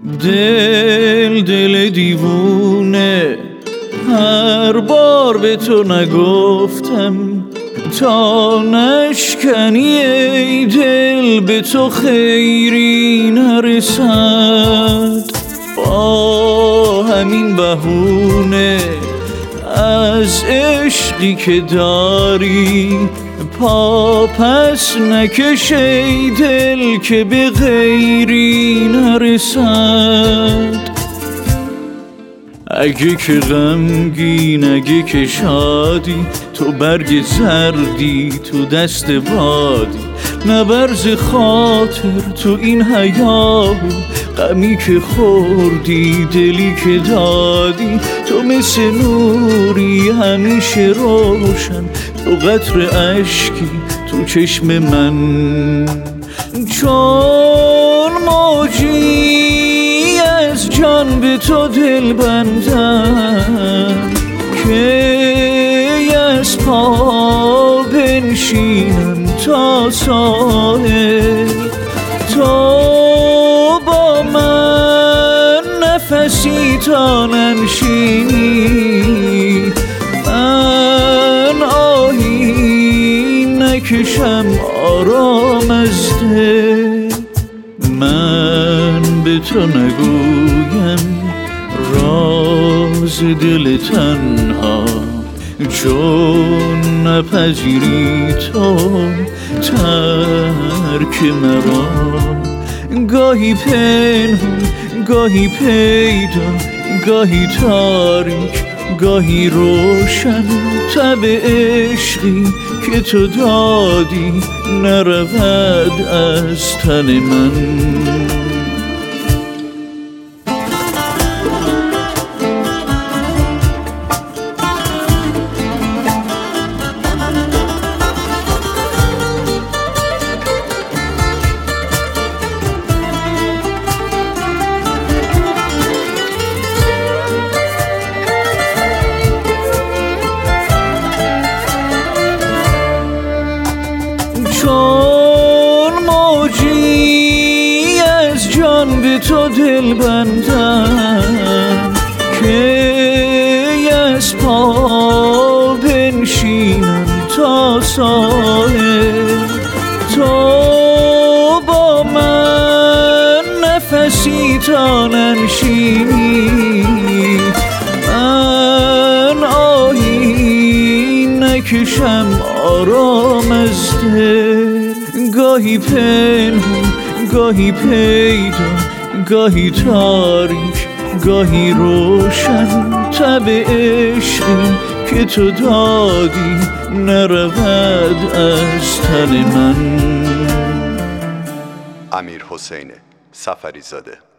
دل دیوونه، هر بار به تو نگفتم تا نشکنی ای دل به تو خیری نرسد. با همین بهونه از عشقی که داری پا پس نکش ای دل که به غیری نرسد. اگه که غمگین، اگه که شادی، تو برگ زردی تو دست بادی، نبرز خاطر تو این حیاه، غمی که خوردی دلی که دادی، تو مثل نوری همیشه روشن، تو قطر اشکی تو چشم من، چون موجی از جان به تو دل بندم، که از پا بنشینم تا ساحل، تو با من نفسی تا ننشینی، من آهی نکشم آرام از دل. من به تو نگویم راز دل تنها، چون نپذیری تو ترک مرا، گاهی پنهان گاهی پیدا، گاهی تاریک گاهی روشن، تب عشقی که تو دادی نرود از تن من. چون موجی از جان به تو دل بندم، که از پا بنشینم تا ساحل، تو با من نفسی تا ننشینی، من آهی نکشم آرام از دل. گاهی پنهان گاهی پیدا، گاهی تاریک گاهی روشن، تب عشقی که تو دادی نرود از تن من. امیرحسین سفری زاده.